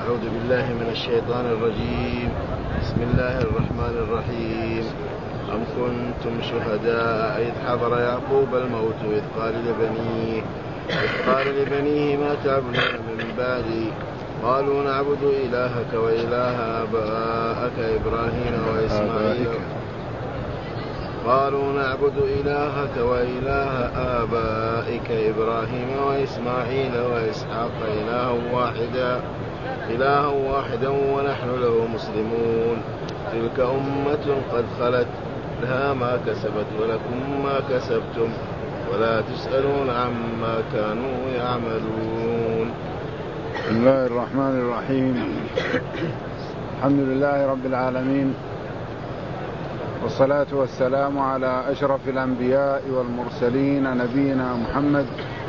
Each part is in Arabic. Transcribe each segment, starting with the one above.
أعوذ بالله من الشيطان الرجيم. بسم الله الرحمن الرحيم. أم كنتم شهداء إذ حضر يعقوب الموت إذ قال لبنيه ما تعبدون من بعدي قالوا نعبد إلهك وإله آبائك إبراهيم وإسماعيل وإسحاق إلها واحدا ونحن له مسلمون. تلك أمة قد خلت لها ما كسبت ولكم ما كسبتم ولا تسألون عما كانوا يعملون. بسم الله الرحمن الرحيم. الحمد لله رب العالمين، والصلاة والسلام على أشرف الأنبياء والمرسلين نبينا محمد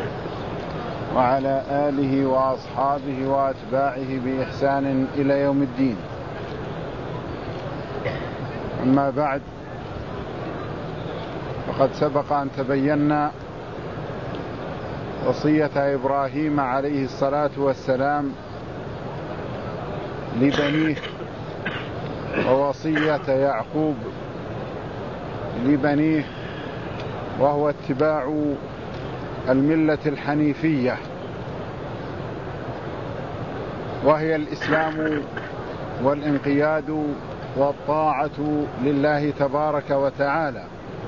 وعلى آله وأصحابه وأتباعه بإحسان إلى يوم الدين. أما بعد، فقد سبق أن تبينا وصية إبراهيم عليه الصلاة والسلام لبنيه ووصية يعقوب لبنيه، وهو اتباع الملة الحنيفية، وهي الإسلام والانقياد والطاعة لله تبارك وتعالى.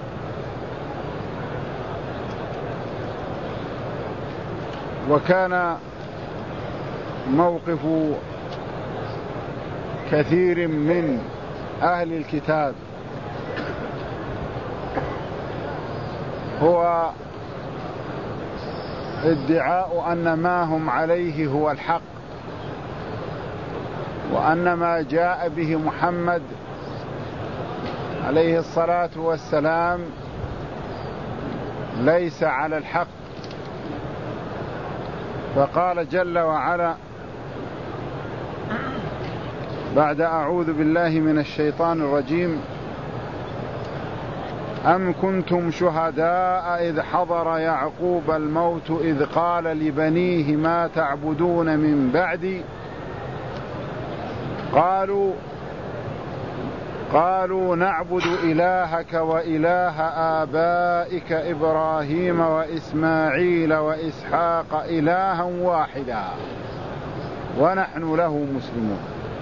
وكان موقف كثير من أهل الكتاب هو ادعاء أن ما هم عليه هو الحق، وأن ما جاء به محمد عليه الصلاة والسلام ليس على الحق. فقال جل وعلا بعد أعوذ بالله من الشيطان الرجيم: أم كنتم شهداء إذ حضر يعقوب الموت إذ قال لبنيه ما تعبدون من بعدي قالوا نعبد إلهك وإله آبائك إبراهيم وإسماعيل وإسحاق إلها واحدا ونحن له مسلمون.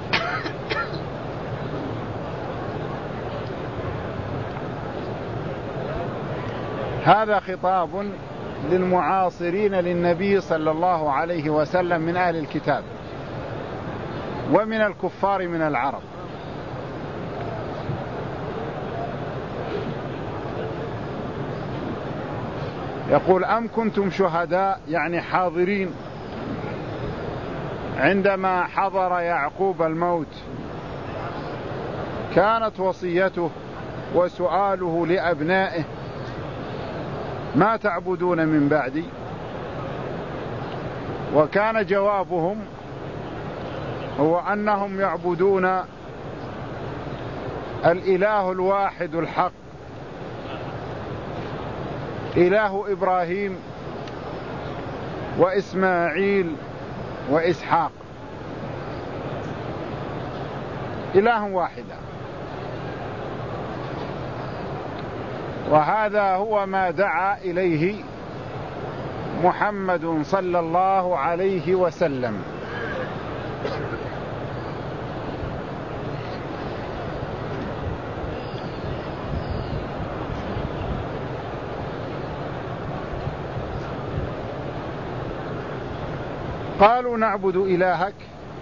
هذا خطاب للمعاصرين للنبي صلى الله عليه وسلم من أهل الكتاب ومن الكفار من العرب. يقول: أم كنتم شهداء، يعني حاضرين عندما حضر يعقوب الموت. كانت وصيته وسؤاله لأبنائه: ما تعبدون من بعدي؟ وكان جوابهم هو أنهم يعبدون الإله الواحد الحق، إله إبراهيم وإسماعيل وإسحاق، إله واحدا. وهذا هو ما دعا إليه محمد صلى الله عليه وسلم. قالوا نعبد إلهك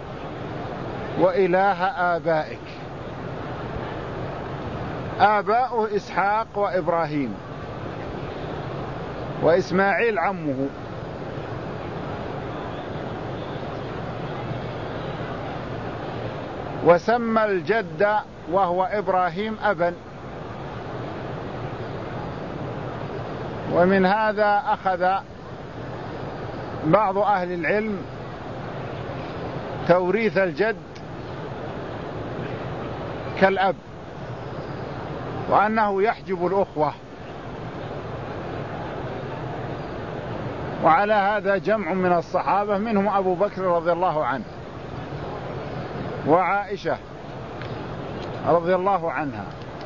وإله آبائك. آباؤه إسحاق وإبراهيم، وإسماعيل عمه، وسمى الجد وهو إبراهيم أبا. ومن هذا أخذ بعض أهل العلم توريث الجد كالأب، وأنه يحجب الأخوة. وعلى هذا جمع من الصحابة منهم أبو بكر رضي الله عنه. وعائشة رضي الله عنها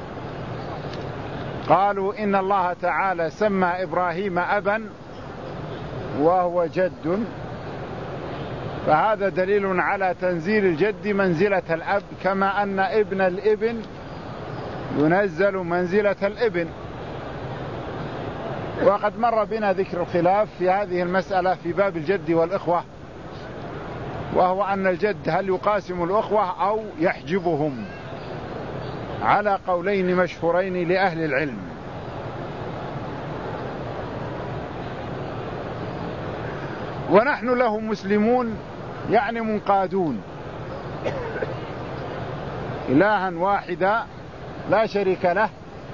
قالوا إن الله تعالى سمى إبراهيم أبا وهو جد، فهذا دليل على تنزيل الجد منزلة الأب، كما أن ابن الابن ينزل منزلة الابن. وقد مر بنا ذكر الخلاف في هذه المسألة في باب الجد والإخوة، وهو أن الجد هل يقاسم الأخوة أو يحجبهم، على قولين مشهورين لأهل العلم. ونحن له مسلمون، يعني منقادون، إلها واحدا لا شريك له،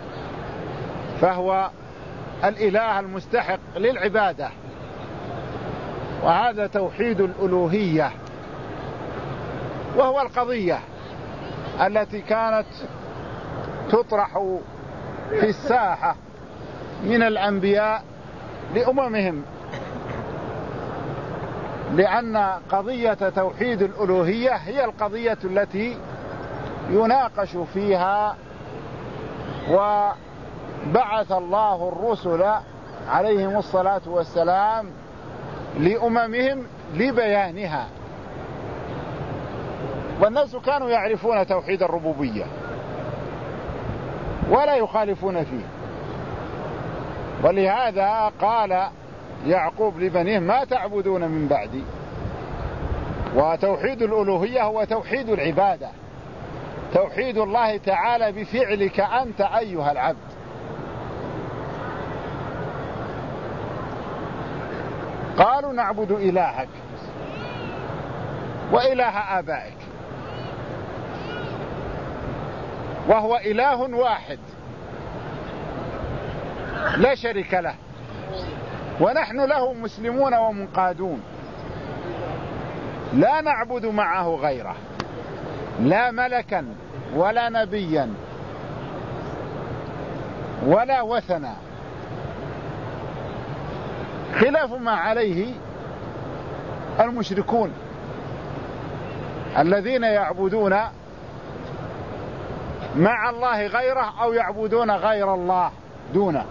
فهو الإله المستحق للعبادة، وهذا توحيد الألوهية، وهو القضية التي كانت تطرح في الساحة من الأنبياء لأممهم، لأن قضية توحيد الألوهية هي القضية التي يناقش فيها، وبعث الله الرسل عليهم الصلاة والسلام لأممهم لبيانها. والناس كانوا يعرفون توحيد الربوبية ولا يخالفون فيه، ولهذا قال يعقوب لبنيه ما تعبدون من بعدي. وتوحيد الألوهية هو توحيد العبادة، توحيد الله تعالى بفعلك أنت أيها العبد. قالوا نعبد إلهك وإله آبائك، وهو إله واحد لا شريك له، ونحن له مسلمون ومنقادون، لا نعبد معه غيره، لا ملكا ولا نبيا ولا وثنا، خلاف ما عليه المشركون الذين يعبدون مع الله غيره أو يعبدون غير الله دونه.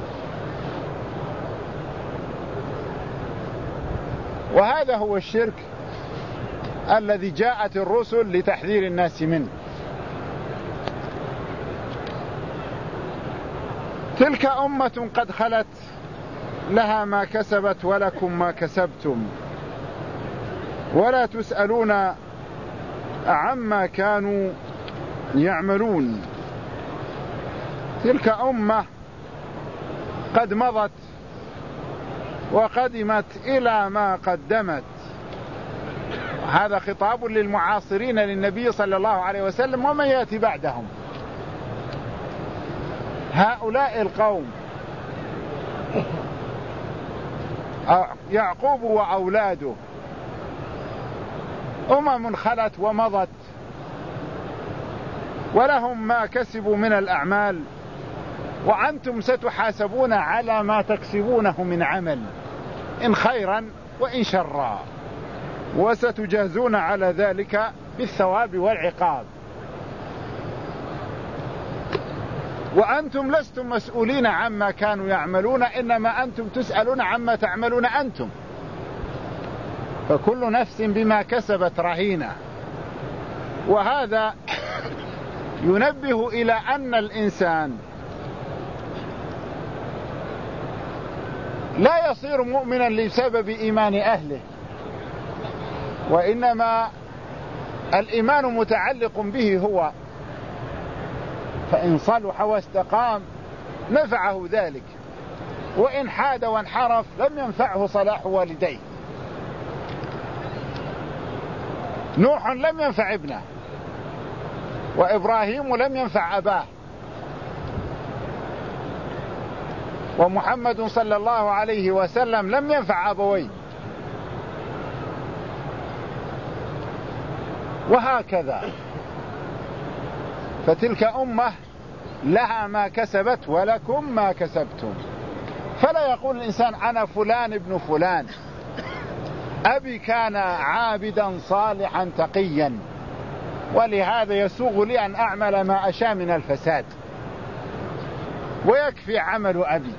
وهذا هو الشرك الذي جاءت الرسل لتحذير الناس منه. تلك أمة قد خلت لها ما كسبت ولكم ما كسبتم ولا تسألون عما كانوا يعملون. تلك أمة قد مضت وقدمت إلى ما قدمت. هذا خطاب للمعاصرين للنبي صلى الله عليه وسلم ومن يأتي بعدهم. هؤلاء القوم يعقوب وأولاده أمم خلت ومضت، ولهم ما كسبوا من الأعمال، وأنتم ستحاسبون على ما تكسبونه من عمل، إن خيرا وإن شرا، وستجازون على ذلك بالثواب والعقاب. وأنتم لستم مسؤولين عما كانوا يعملون، إنما أنتم تسألون عما تعملون أنتم، فكل نفس بما كسبت رهينة. وهذا ينبه إلى أن الإنسان لا يصير مؤمنا لسبب إيمان أهله، وإنما الإيمان متعلق به هو، فإن صلح واستقام نفعه ذلك، وإن حاد وانحرف لم ينفعه صلاح والديه. نوح لم ينفع ابنه، وإبراهيم لم ينفع أباه، ومحمد صلى الله عليه وسلم لم ينفع أبويه، وهكذا. فتلك أمة لها ما كسبت ولكم ما كسبتم. فلا يقول الإنسان أنا فلان ابن فلان، أبي كان عابدا صالحا تقيا، ولهذا يسوغ لي أن أعمل ما أشاء من الفساد ويكفي عمل أبي.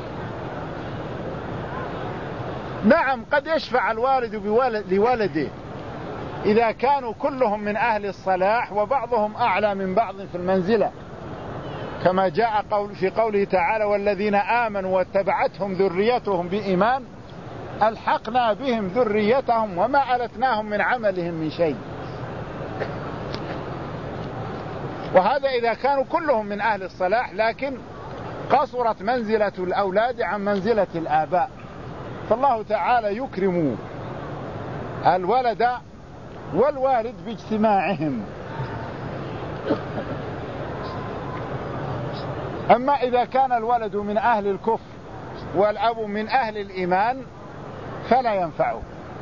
نعم قد يشفع الوالد لولده إذا كانوا كلهم من أهل الصلاح وبعضهم أعلى من بعض في المنزلة، كما جاء في قوله تعالى: والذين آمنوا واتبعتهم ذريتهم بإيمان ألحقنا بهم ذريتهم وما ألتناهم من عملهم من شيء. وهذا إذا كانوا كلهم من أهل الصلاح، لكن قصرت منزلة الأولاد عن منزلة الآباء، فالله تعالى يكرم الولد والوالد باجتماعهم. أما إذا كان الولد من أهل الكفر والأب من أهل الإيمان فلا ينفعه.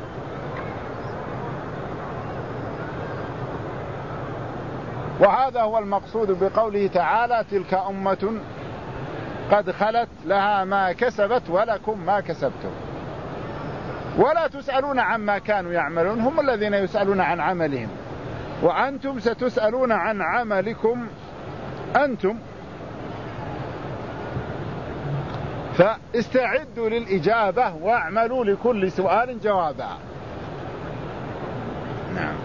وهذا هو المقصود بقوله تعالى: تلك أمة قد خلت لها ما كسبت ولكم ما كسبتم ولا تسألون عما كانوا يعملون. هم الذين يسألون عن عملهم، وأنتم ستسألون عن عملكم أنتم. فاستعدوا للإجابة واعملوا لكل سؤال جوابا. نعم.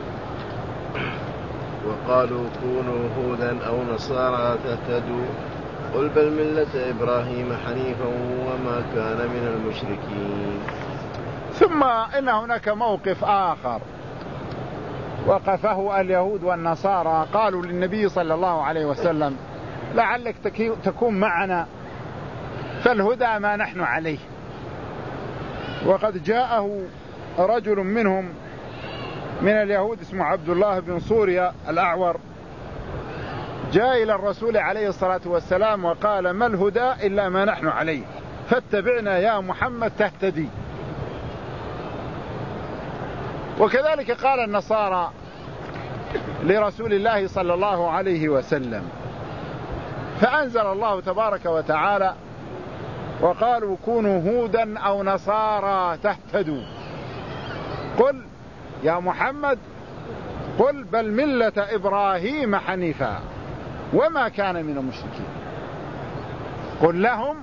وقالوا كونوا هودا أو نصارى تهتدوا قل بل ملة إبراهيم حنيفا وما كان من المشركين. ثم إن هناك موقف آخر وقفه اليهود والنصارى، قالوا للنبي صلى الله عليه وسلم: لعلك تكون معنا فالهدى ما نحن عليه. وقد جاءه رجل منهم من اليهود اسمه عبد الله بن صوريا الأعور، جاء إلى الرسول عليه الصلاة والسلام وقال: ما الهدى إلا ما نحن عليه، فاتبعنا يا محمد تهتدي. وكذلك قال النصارى لرسول الله صلى الله عليه وسلم، فأنزل الله تبارك وتعالى: وقالوا كونوا هودا أو نصارى تهتدوا. قل يا محمد قل بل ملة إبراهيم حنيفا وما كان من المشركين. قل لهم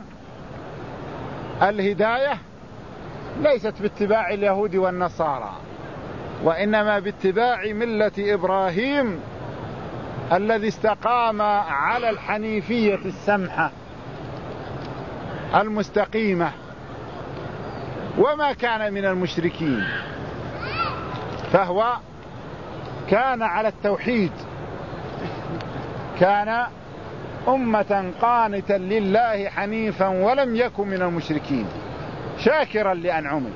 الهداية ليست باتباع اليهود والنصارى، وإنما باتباع ملة إبراهيم الذي استقام على الحنيفية السمحة المستقيمة وما كان من المشركين، فهو كان على التوحيد، كان أمة قانتا لله حنيفا ولم يكن من المشركين شاكرا لأنعمه.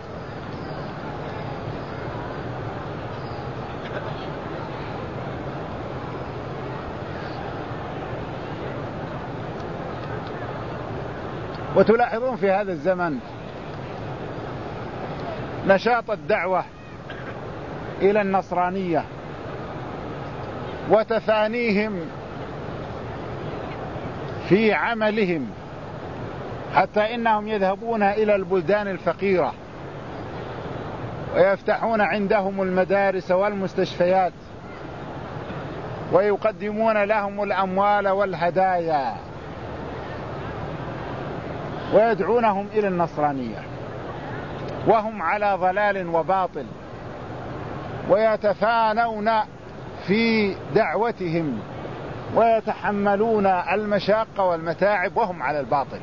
وتلاحظون في هذا الزمن نشاط الدعوة إلى النصرانية وتفانيهم في عملهم، حتى إنهم يذهبون إلى البلدان الفقيرة ويفتحون عندهم المدارس والمستشفيات ويقدمون لهم الأموال والهدايا ويدعونهم إلى النصرانية وهم على ضلال وباطل، ويتفانون في دعوتهم ويتحملون المشاق والمتاعب وهم على الباطل.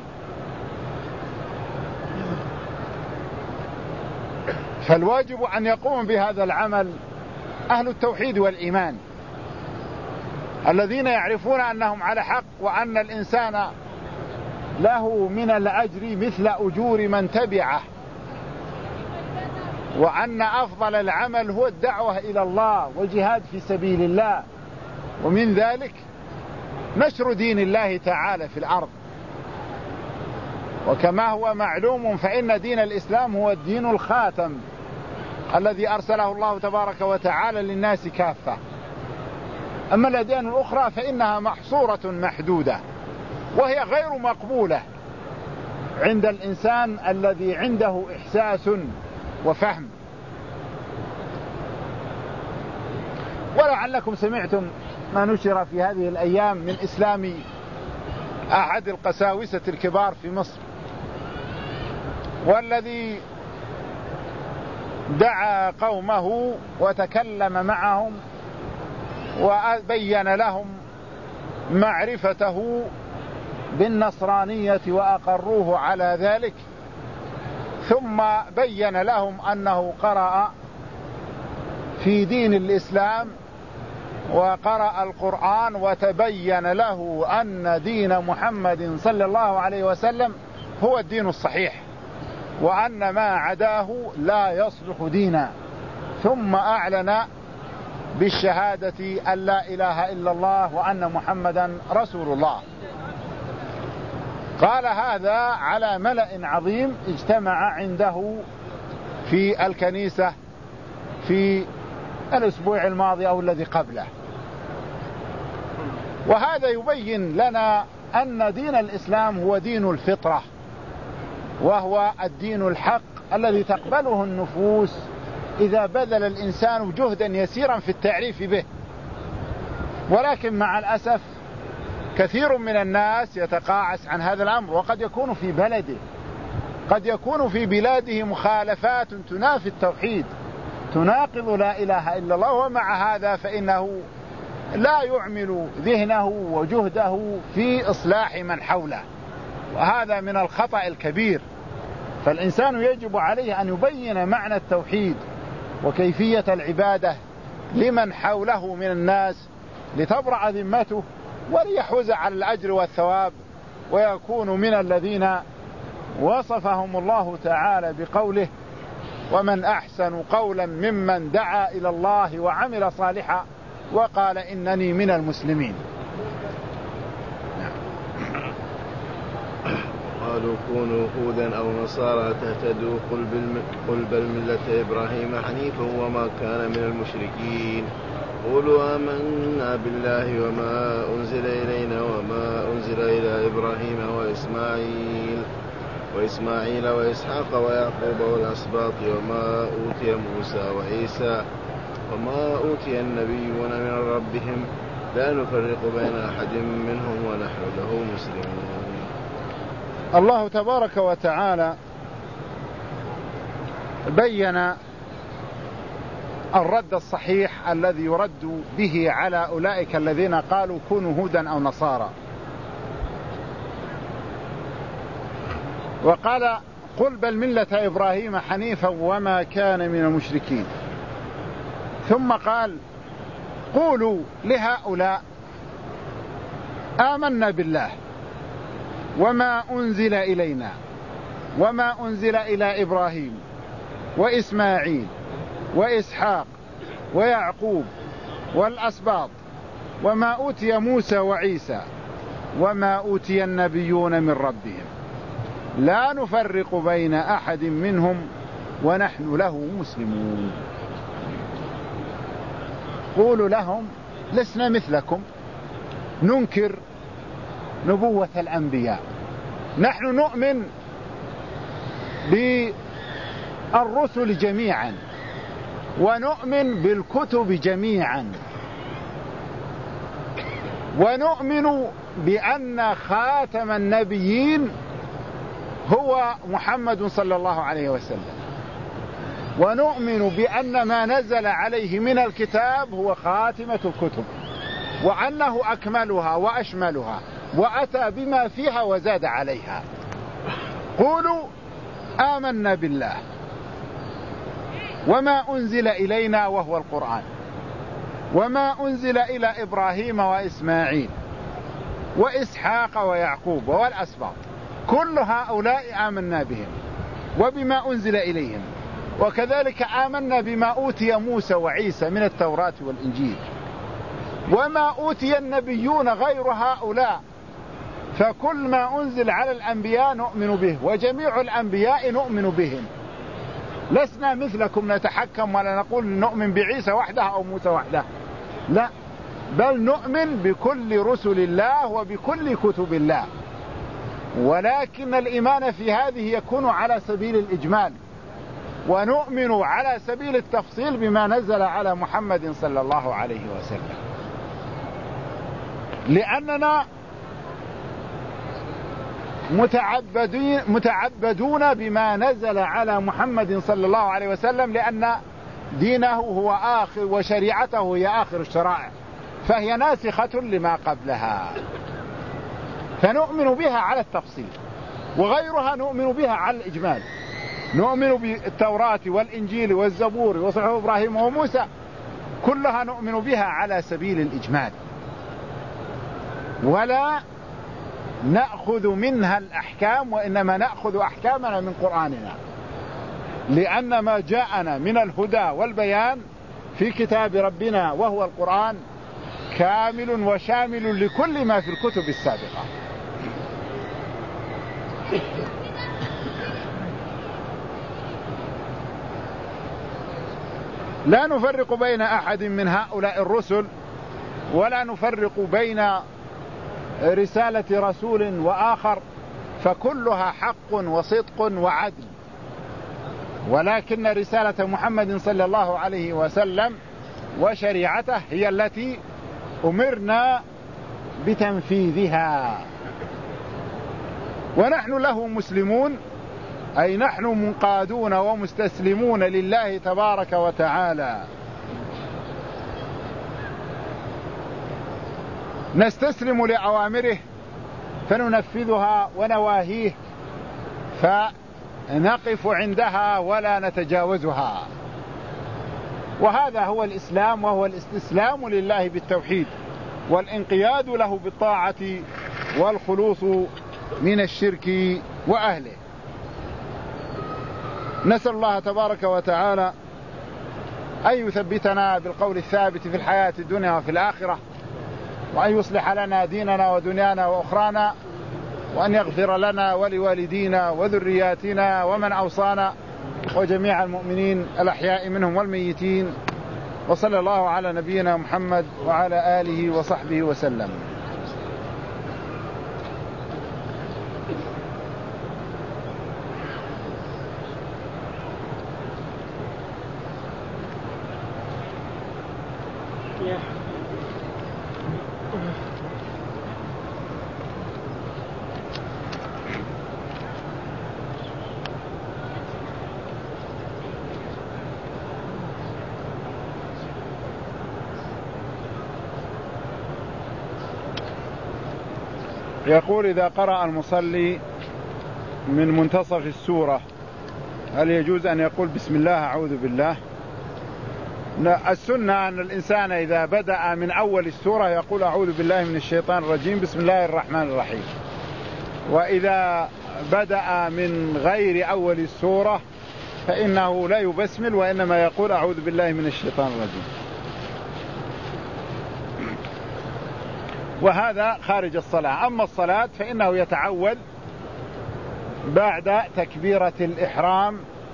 فالواجب أن يقوم بهذا العمل أهل التوحيد والإيمان الذين يعرفون أنهم على حق، وأن الإنسان له من الأجر مثل أجور من تبعه، وأن أفضل العمل هو الدعوة إلى الله والجهاد في سبيل الله، ومن ذلك نشر دين الله تعالى في الأرض. وكما هو معلوم فإن دين الإسلام هو الدين الخاتم الذي أرسله الله تبارك وتعالى للناس كافة. أما الأديان الأخرى فإنها محصورة محدودة وهي غير مقبولة عند الإنسان الذي عنده إحساس وفهم. ولعلكم سمعتم ما نشر في هذه الأيام من إسلام أحد القساوسة الكبار في مصر، والذي دعا قومه وتكلم معهم وبين لهم معرفته بالنصرانية وأقروه على ذلك، ثم بين لهم أنه قرأ في دين الإسلام وقرأ القرآن، وتبين له أن دين محمد صلى الله عليه وسلم هو الدين الصحيح، وأن ما عداه لا يصلح دينا، ثم أعلن بالشهادة أن لا إله إلا الله وأن محمدا رسول الله. قال هذا على ملأ عظيم اجتمع عنده في الكنيسة في الأسبوع الماضي أو الذي قبله. وهذا يبين لنا أن دين الإسلام هو دين الفطرة، وهو الدين الحق الذي تقبله النفوس إذا بذل الإنسان جهدا يسيرا في التعريف به. ولكن مع الأسف كثير من الناس يتقاعس عن هذا الأمر، وقد يكون في بلده، قد يكون في بلاده مخالفات تنافي التوحيد، تناقض لا إله إلا الله، ومع هذا فإنه لا يعمل ذهنه وجهده في إصلاح من حوله، وهذا من الخطأ الكبير. فالإنسان يجب عليه أن يبين معنى التوحيد وكيفية العبادة لمن حوله من الناس لتبرأ ذمته وليحوز على الأجر والثواب، ويكون من الذين وصفهم الله تعالى بقوله: ومن أحسن قولا ممن دعا إلى الله وعمل صالحا وقال إنني من المسلمين. قالوا كونوا هودا أو نصارى تهتدوا قل بل ملة إبراهيم حنيفا وما كان من المشركين. قولوا آمنا بالله وما أنزل إلينا وما أنزل إلى إبراهيم وإسماعيل وإسحاق ويعقوب والأسباط وما أوتي موسى وعيسى وما أوتي النبيون من ربهم لا نفرق بين أحد منهم ونحن له مسلمون. الله تبارك وتعالى بين الرد الصحيح الذي يرد به على أولئك الذين قالوا كونوا هودا أو نصارى، وقال: قل بل ملة إبراهيم حنيفا وما كان من المشركين. ثم قال: قولوا لهؤلاء آمنا بالله وما أنزل إلينا وما أنزل إلى إبراهيم وإسماعيل وإسحاق ويعقوب والأسباط وما أوتي موسى وعيسى وما أوتي النبيون من ربهم لا نفرق بين أحد منهم ونحن له مسلمون. قولوا لهم: لسنا مثلكم ننكر نبوة الأنبياء، نحن نؤمن بالرسل جميعا ونؤمن بالكتب جميعا، ونؤمن بأن خاتم النبيين هو محمد صلى الله عليه وسلم، ونؤمن بأن ما نزل عليه من الكتاب هو خاتمة الكتب، وأنه أكملها وأشملها وأتى بما فيها وزاد عليها. قولوا آمنا بالله وما أنزل إلينا وهو القرآن وما أنزل إلى إبراهيم وإسماعيل وإسحاق ويعقوب والأسباط، كل هؤلاء آمنا بهم وبما أنزل إليهم، وكذلك آمنا بما أوتي موسى وعيسى من التوراة والإنجيل وما أوتي النبيون غير هؤلاء، فكل ما أنزل على الأنبياء نؤمن به، وجميع الأنبياء نؤمن بهم، لسنا مثلكم نتحكم ولا نقول نؤمن بعيسى وحده أو موسى وحده، لا، بل نؤمن بكل رسل الله وبكل كتب الله، ولكن الإيمان في هذه يكون على سبيل الإجمال، ونؤمن على سبيل التفصيل بما نزل على محمد صلى الله عليه وسلم، لأننا متعبدون بما نزل على محمد صلى الله عليه وسلم، لأن دينه هو آخر وشريعته هي آخر الشرائع، فهي ناسخة لما قبلها، فنؤمن بها على التفصيل. وغيرها نؤمن بها على الإجمال، نؤمن بالتوراة والإنجيل والزبور وصحف إبراهيم وموسى، كلها نؤمن بها على سبيل الإجمال، ولا نأخذ منها الأحكام، وإنما نأخذ أحكامنا من قرآننا، لأن ما جاءنا من الهدى والبيان في كتاب ربنا وهو القرآن كامل وشامل لكل ما في الكتب السابقة. لا نفرق بين أحد من هؤلاء الرسل، ولا نفرق بين رسالة رسول وآخر، فكلها حق وصدق وعدل، ولكن رسالة محمد صلى الله عليه وسلم وشريعته هي التي أمرنا بتنفيذها، ونحن له مسلمون، أي نحن منقادون ومستسلمون لله تبارك وتعالى، نستسلم لأوامره فننفذها ونواهيه فنقف عندها ولا نتجاوزها. وهذا هو الإسلام، وهو الاستسلام لله بالتوحيد والانقياد له بالطاعة والخلوص من الشرك وأهله. نسأل الله تبارك وتعالى أن يثبتنا بالقول الثابت في الحياة الدنيا وفي الآخرة، وأن يصلح لنا ديننا ودنيانا وأخرانا، وأن يغفر لنا ولوالدينا وذرياتنا ومن أوصانا وجميع المؤمنين الأحياء منهم والميتين. وصلى الله على نبينا محمد وعلى آله وصحبه وسلم. يقول: إذا قرأ المصلي من منتصف السورة هل يجوز أن يقول بسم الله أعوذ بالله؟ السنة أن الإنسان إذا بدأ من أول السورة يقول أعوذ بالله من الشيطان الرجيم بسم الله الرحمن الرحيم، وإذا بدأ من غير أول السورة فإنه لا يبسمل، وإنما يقول أعوذ بالله من الشيطان الرجيم، وهذا خارج الصلاة. أما الصلاة فإنه يتعوذ بعد تكبيرة الإحرام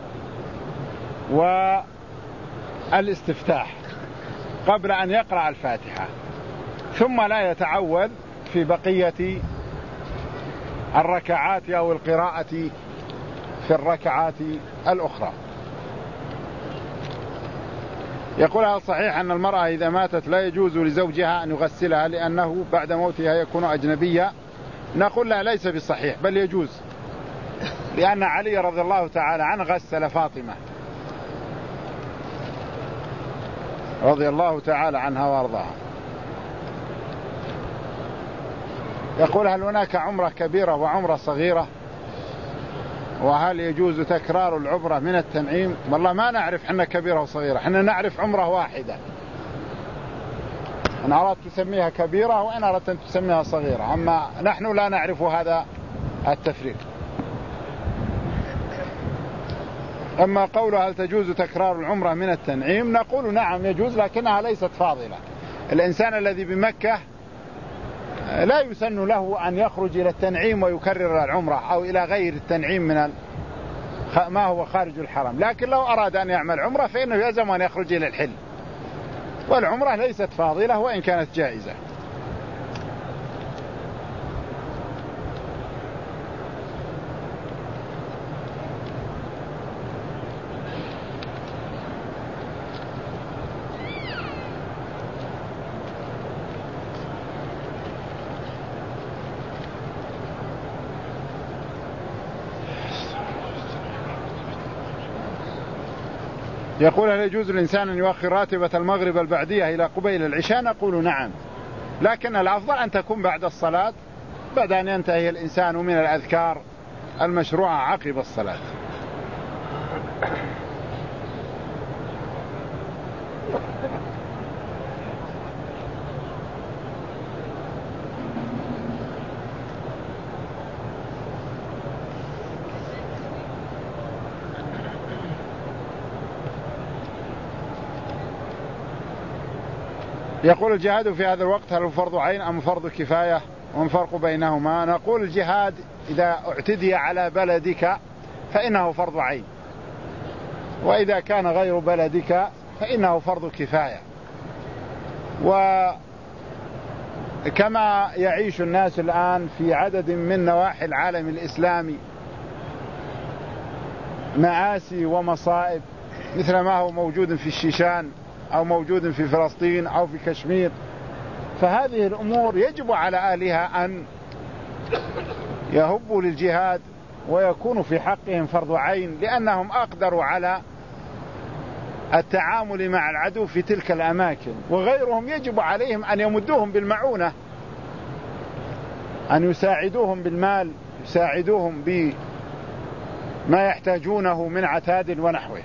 والاستفتاح قبل أن يقرأ الفاتحة، ثم لا يتعوذ في بقية الركعات أو القراءة في الركعات الأخرى. يقول: هل صحيح أن المرأة إذا ماتت لا يجوز لزوجها أن يغسلها لأنه بعد موتها يكون أجنبيا؟ نقول لا، ليس بصحيح، بل يجوز، لأن علي رضي الله تعالى عنه غسل فاطمة رضي الله تعالى عنها وارضاها. يقول: هل هناك عمرة كبيرة وعمرة صغيرة؟ وهل يجوز تكرار العمرة من التنعيم؟ والله ما نعرف حنا كبيرة وصغيرة، حنا نعرف عمرة واحدة، إن أردت تسميها كبيرة وإن أردت أن تسميها صغيرة، أما نحن لا نعرف هذا التفريق. أما قوله هل تجوز تكرار العمرة من التنعيم، نقول نعم يجوز، لكنها ليست فاضلة. الإنسان الذي بمكة لا يسن له أن يخرج إلى التنعيم ويكرر العمرة أو إلى غير التنعيم من ما هو خارج الحرم، لكن لو أراد أن يعمل عمرة فإنه يلزم أن يخرج إلى الحل، والعمرة ليست فاضلة وإن كانت جائزة. يقول: هل يجوز للإنسان أن يؤخر راتبة المغرب البعدية إلى قبيل العشاء؟ نقول نعم، لكن الأفضل أن تكون بعد الصلاة، بعد أن ينتهي الإنسان من الأذكار المشروعة عقب الصلاة. يقول: الجهاد في هذا الوقت هل هو فرض عين أم فرض كفاية، وما الفرق بينهما؟ نقول: الجهاد إذا اعتدي على بلدك فإنه فرض عين، وإذا كان غير بلدك فإنه فرض كفاية. وكما يعيش الناس الآن في عدد من نواحي العالم الإسلامي مآسي ومصائب مثل ما هو موجود في الشيشان أو موجود في فلسطين أو في كشمير، فهذه الأمور يجب على أهلها أن يهبوا للجهاد ويكون في حقهم فرض عين، لأنهم أقدروا على التعامل مع العدو في تلك الأماكن، وغيرهم يجب عليهم أن يمدوهم بالمعونة، أن يساعدوهم بالمال، يساعدوهم بما يحتاجونه من عتاد ونحوه.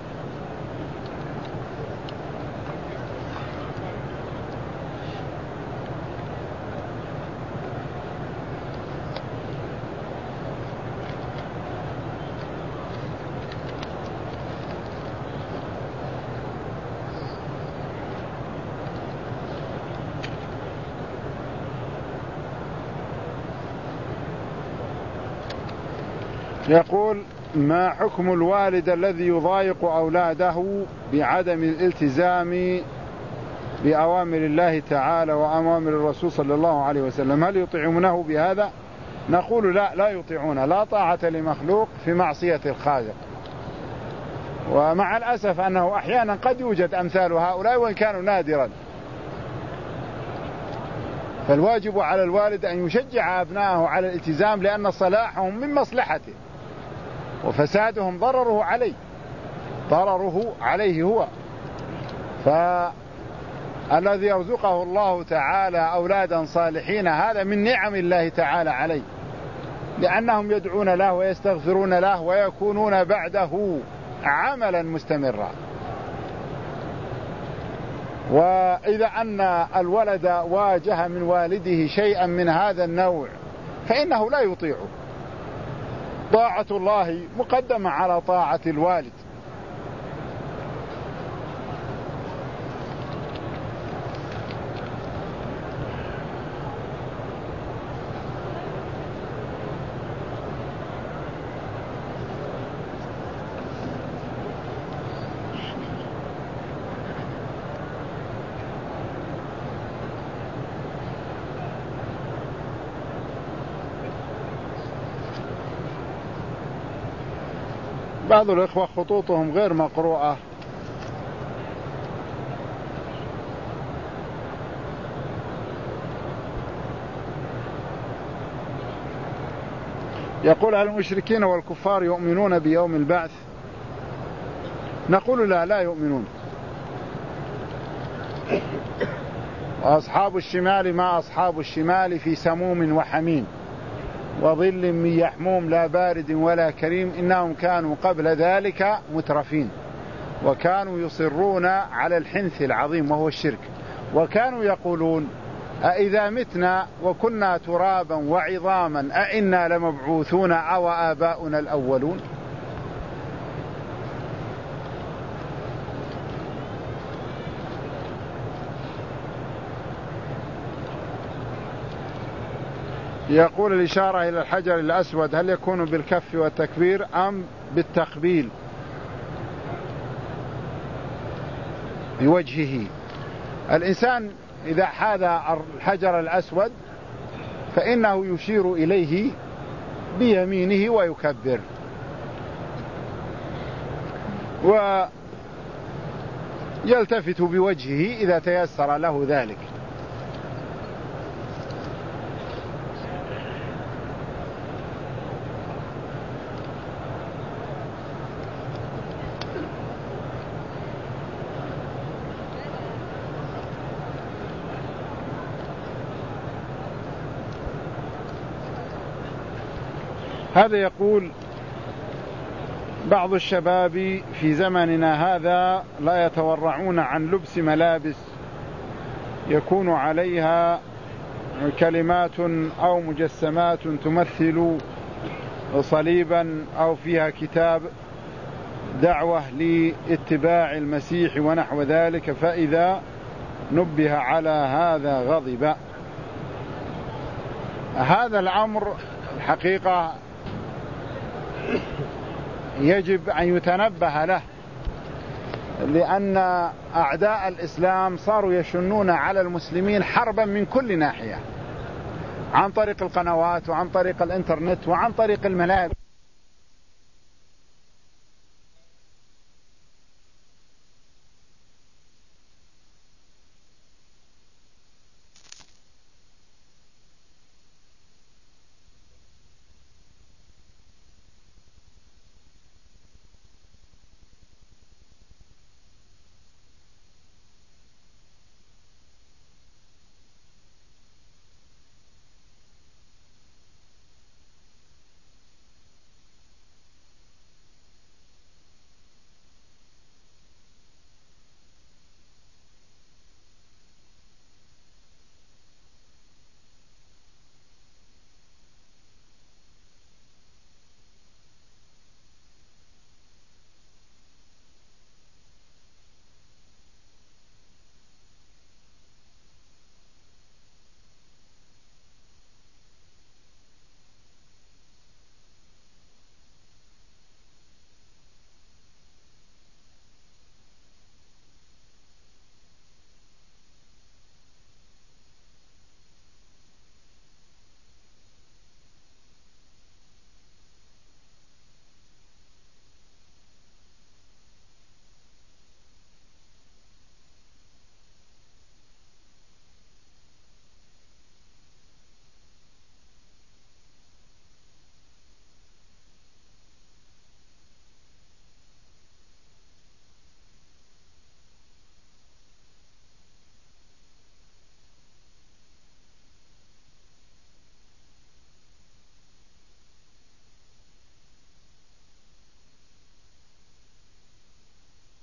يقول: ما حكم الوالد الذي يضايق أولاده بعدم الالتزام بأوامر الله تعالى وأوامر الرسول صلى الله عليه وسلم، هل يطيعونه بهذا؟ نقول: لا يطيعون، لا طاعة لمخلوق في معصية الخالق. ومع الأسف أنه أحيانا قد يوجد أمثال هؤلاء وإن كانوا نادرا، فالواجب على الوالد أن يشجع أبنائه على الالتزام، لأن صلاحهم من مصلحته وفسادهم ضرره عليه هو. فالذي يرزقه الله تعالى أولادا صالحين هذا من نعم الله تعالى عليه، لأنهم يدعون له ويستغفرون له ويكونون بعده عملا مستمرا. وإذا أن الولد واجه من والده شيئا من هذا النوع فإنه لا يطيعه، طاعة الله مقدمة على طاعة الوالد. بعض الإخوة خطوطهم غير مقروءة، يقول: هل المشركين والكفار يؤمنون بيوم البعث؟ نقول: لا يؤمنون. وأصحاب الشمال ما أصحاب الشمال في سموم وحميم وظل من يحموم لا بارد ولا كريم إنهم كانوا قبل ذلك مترفين وكانوا يصرون على الحنث العظيم وهو الشرك، وكانوا يقولون: أإذا متنا وكنا ترابا وعظاما أإنا لمبعوثون أو آباؤنا الأولون. يقول: الإشارة إلى الحجر الأسود هل يكون بالكف والتكبير أم بالتقبيل بوجهه؟ الإنسان إذا حاذى الحجر الأسود فإنه يشير إليه بيمينه ويكبر، ويلتفت بوجهه إذا تيسر له ذلك. هذا يقول: بعض الشباب في زمننا هذا لا يتورعون عن لبس ملابس يكون عليها كلمات أو مجسمات تمثل صليبا أو فيها كتاب دعوة لاتباع المسيح ونحو ذلك، فإذا نبه على هذا غضب. هذا الأمر الحقيقة يجب أن يتنبه له، لأن أعداء الإسلام صاروا يشنون على المسلمين حربا من كل ناحية، عن طريق القنوات وعن طريق الإنترنت وعن طريق الملابس.